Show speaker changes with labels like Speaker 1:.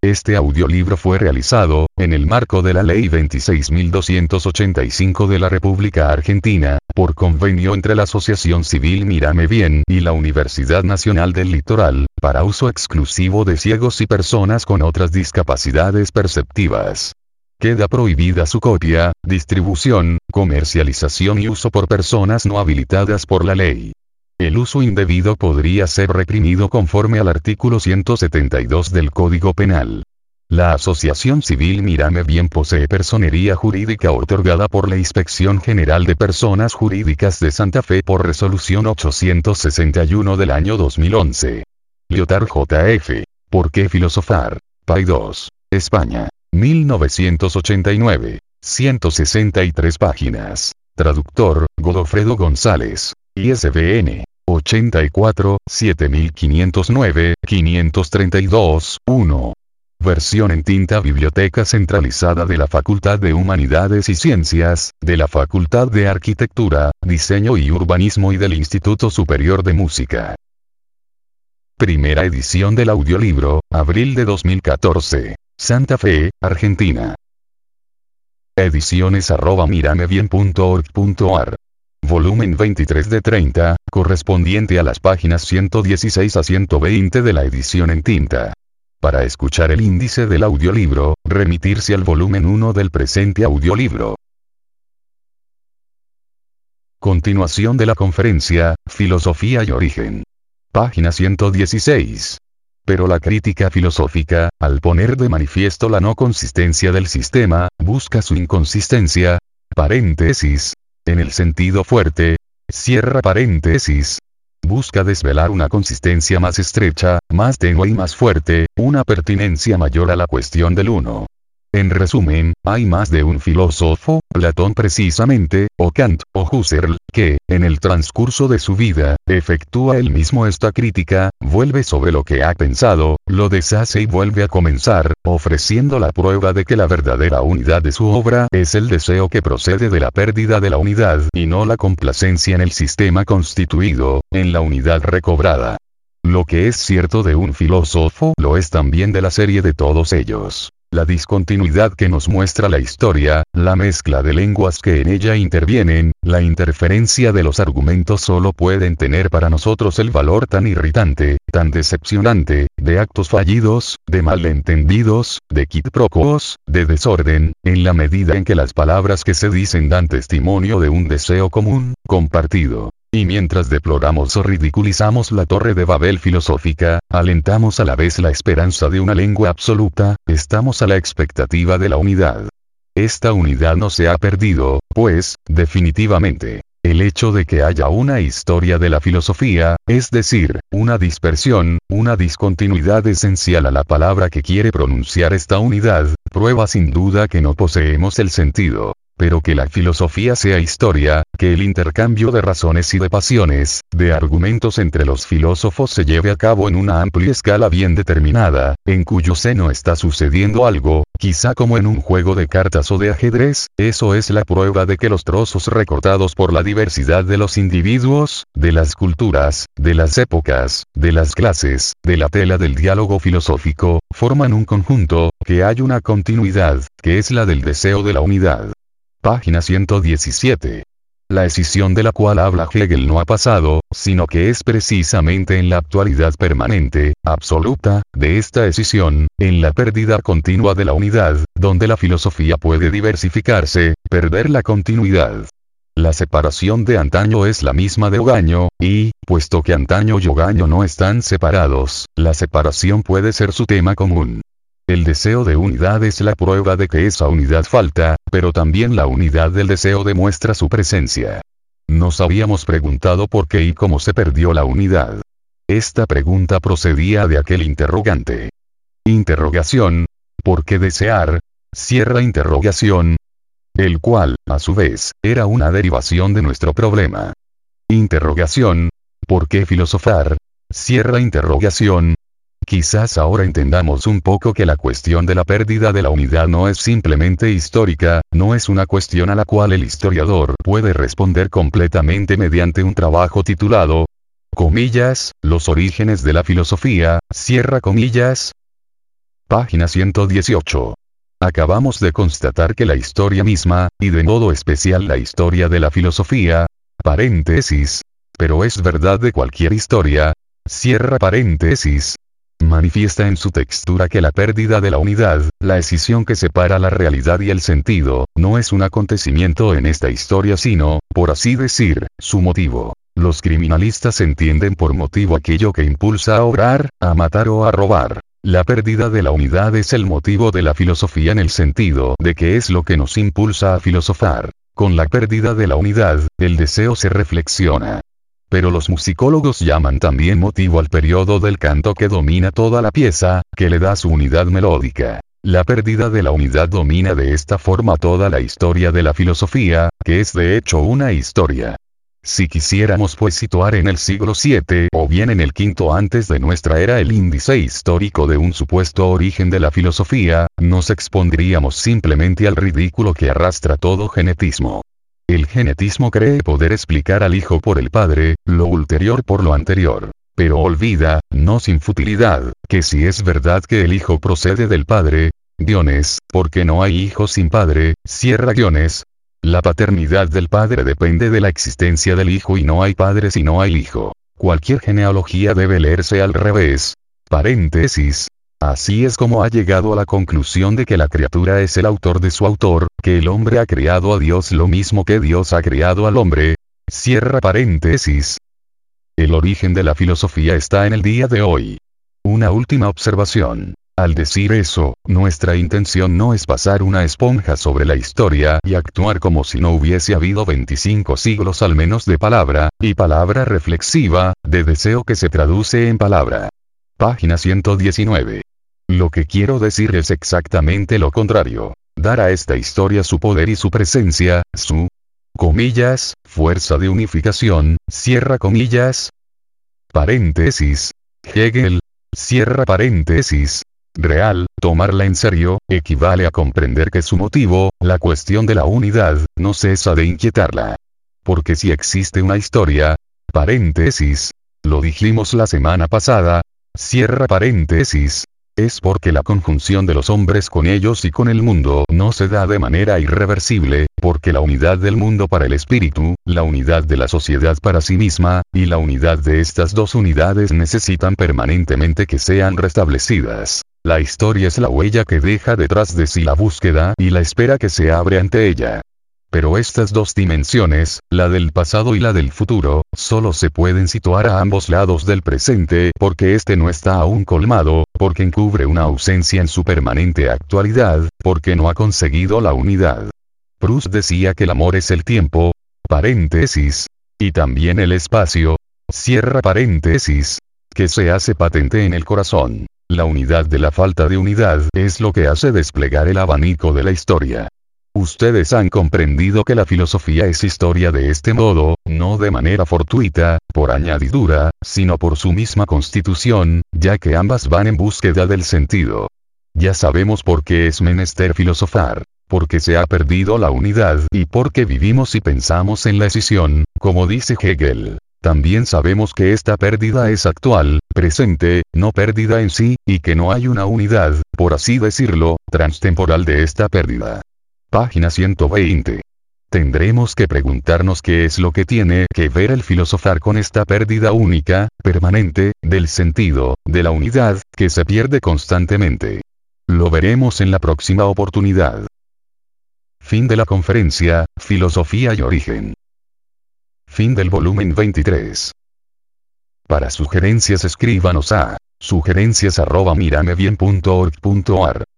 Speaker 1: Este audiolibro fue realizado, en el marco de la Ley 26.285 de la República Argentina, por convenio entre la Asociación Civil Mírame Bien y la Universidad Nacional del Litoral, para uso exclusivo de ciegos y personas con otras discapacidades perceptivas. Queda prohibida su copia, distribución, comercialización y uso por personas no habilitadas por la ley. El uso indebido podría ser reprimido conforme al artículo 172 del Código Penal. La Asociación Civil Mírame Bien posee personería jurídica otorgada por la Inspección General de Personas Jurídicas de Santa Fe por resolución 861 del año 2011. Lyotard J.F. ¿Por qué filosofar? Paidós, España. 1989. 163 páginas. Traductor, Godofredo González. ISBN 84 7509 532 1. Versión en tinta. Biblioteca Centralizada de la Facultad de Humanidades y Ciencias, de la Facultad de Arquitectura, Diseño y Urbanismo y del Instituto Superior de Música. Primera edición del audiolibro, abril de 2014. Santa Fe, Argentina. Ediciones@miramebien.org.ar. Volumen 23 de 30, correspondiente a las páginas 116 a 120 de la edición en tinta. Para escuchar el índice del audiolibro, remitirse al volumen 1 del presente audiolibro. Continuación de la conferencia, Filosofía y Origen. Página 116. Pero la crítica filosófica, al poner de manifiesto la no consistencia del sistema, busca su inconsistencia, paréntesis, en el sentido fuerte, cierra paréntesis. Busca desvelar una consistencia más estrecha, más tenue y más fuerte, una pertinencia mayor a la cuestión del uno. En resumen, hay más de un filósofo, Platón precisamente, o Kant, o Husserl, que, en el transcurso de su vida, efectúa él mismo esta crítica, vuelve sobre lo que ha pensado, lo deshace y vuelve a comenzar, ofreciendo la prueba de que la verdadera unidad de su obra es el deseo que procede de la pérdida de la unidad y no la complacencia en el sistema constituido, en la unidad recobrada. Lo que es cierto de un filósofo lo es también de la serie de todos ellos. La discontinuidad que nos muestra la historia, la mezcla de lenguas que en ella intervienen, la interferencia de los argumentos solo pueden tener para nosotros el valor tan irritante, tan decepcionante, de actos fallidos, de malentendidos, de quiproquos, de desorden, en la medida en que las palabras que se dicen dan testimonio de un deseo común, compartido. Y mientras deploramos o ridiculizamos la torre de Babel filosófica, alentamos a la vez la esperanza de una lengua absoluta, estamos a la expectativa de la unidad. Esta unidad no se ha perdido, pues, definitivamente. El hecho de que haya una historia de la filosofía, es decir, una dispersión, una discontinuidad esencial a la palabra que quiere pronunciar esta unidad, prueba sin duda que no poseemos el sentido. Pero que la filosofía sea historia, que el intercambio de razones y de pasiones, de argumentos entre los filósofos se lleve a cabo en una amplia escala bien determinada, en cuyo seno está sucediendo algo, quizá como en un juego de cartas o de ajedrez, eso es la prueba de que los trozos recortados por la diversidad de los individuos, de las culturas, de las épocas, de las clases, de la tela del diálogo filosófico, forman un conjunto, que hay una continuidad, que es la del deseo de la unidad. Página 117. La escisión de la cual habla Hegel no ha pasado, sino que es precisamente en la actualidad permanente, absoluta, de esta escisión, en la pérdida continua de la unidad, donde la filosofía puede diversificarse, perder la continuidad. La separación de antaño es la misma de hogaño, y, puesto que antaño y hogaño no están separados, la separación puede ser su tema común. El deseo de unidad es la prueba de que esa unidad falta, pero también la unidad del deseo demuestra su presencia. Nos habíamos preguntado por qué y cómo se perdió la unidad. Esta pregunta procedía de aquel interrogante. Interrogación. ¿Por qué desear? Cierra interrogación. El cual, a su vez, era una derivación de nuestro problema. Interrogación. ¿Por qué filosofar? Cierra interrogación. Quizás ahora entendamos un poco que la cuestión de la pérdida de la unidad no es simplemente histórica, no es una cuestión a la cual el historiador puede responder completamente mediante un trabajo titulado, comillas, los orígenes de la filosofía, cierra comillas. Página 118. Acabamos de constatar que la historia misma, y de modo especial la historia de la filosofía, paréntesis, pero es verdad de cualquier historia, cierra paréntesis, manifiesta en su textura que la pérdida de la unidad, la escisión que separa la realidad y el sentido, no es un acontecimiento en esta historia sino, por así decir, su motivo. Los criminalistas entienden por motivo aquello que impulsa a obrar, a matar o a robar. La pérdida de la unidad es el motivo de la filosofía en el sentido de que es lo que nos impulsa a filosofar. Con la pérdida de la unidad, el deseo se reflexiona. Pero los musicólogos llaman también motivo al periodo del canto que domina toda la pieza, que le da su unidad melódica. La pérdida de la unidad domina de esta forma toda la historia de la filosofía, que es de hecho una historia. Si quisiéramos pues situar en el siglo VII o bien en el V antes de nuestra era el índice histórico de un supuesto origen de la filosofía, nos expondríamos simplemente al ridículo que arrastra todo genetismo. El genetismo cree poder explicar al hijo por el padre, lo ulterior por lo anterior. Pero olvida, no sin futilidad, que si es verdad que el hijo procede del padre, guiones, porque no hay hijo sin padre, cierra guiones. La paternidad del padre depende de la existencia del hijo y no hay padre si no hay hijo. Cualquier genealogía debe leerse al revés. Paréntesis. Así es como ha llegado a la conclusión de que la criatura es el autor de su autor, que el hombre ha creado a Dios lo mismo que Dios ha creado al hombre. Cierra paréntesis. El origen de la filosofía está en el día de hoy. Una última observación. Al decir eso, nuestra intención no es pasar una esponja sobre la historia y actuar como si no hubiese habido 25 siglos al menos de palabra, y palabra reflexiva, de deseo que se traduce en palabra. Página 119. Lo que quiero decir es exactamente lo contrario. Dar a esta historia su poder y su presencia, su, comillas, fuerza de unificación, cierra comillas. Paréntesis. Hegel. Cierra paréntesis. Real, tomarla en serio, equivale a comprender que su motivo, la cuestión de la unidad, no cesa de inquietarla. Porque si existe una historia, paréntesis, lo dijimos la semana pasada, cierra paréntesis, es porque la conjunción de los hombres con ellos y con el mundo no se da de manera irreversible, porque la unidad del mundo para el espíritu, la unidad de la sociedad para sí misma, y la unidad de estas dos unidades necesitan permanentemente que sean restablecidas. La historia es la huella que deja detrás de sí la búsqueda y la espera que se abre ante ella. Pero estas dos dimensiones, la del pasado y la del futuro, solo se pueden situar a ambos lados del presente porque este no está aún colmado, porque encubre una ausencia en su permanente actualidad, porque no ha conseguido la unidad. Proust decía que el amor es el tiempo, paréntesis, y también el espacio, cierra paréntesis, que se hace patente en el corazón. La unidad de la falta de unidad es lo que hace desplegar el abanico de la historia. Ustedes han comprendido que la filosofía es historia de este modo, no de manera fortuita, por añadidura, sino por su misma constitución, ya que ambas van en búsqueda del sentido. Ya sabemos por qué es menester filosofar. Porque se ha perdido la unidad y porque vivimos y pensamos en la escisión, como dice Hegel. También sabemos que esta pérdida es actual, presente, no pérdida en sí, y que no hay una unidad, por así decirlo, transtemporal de esta pérdida. Página 120. Tendremos que preguntarnos qué es lo que tiene que ver el filosofar con esta pérdida única, permanente, del sentido, de la unidad, que se pierde constantemente. Lo veremos en la próxima oportunidad. Fin de la conferencia, Filosofía y Origen. Fin del volumen 23. Para sugerencias escríbanos a sugerencias@miramebien.org.ar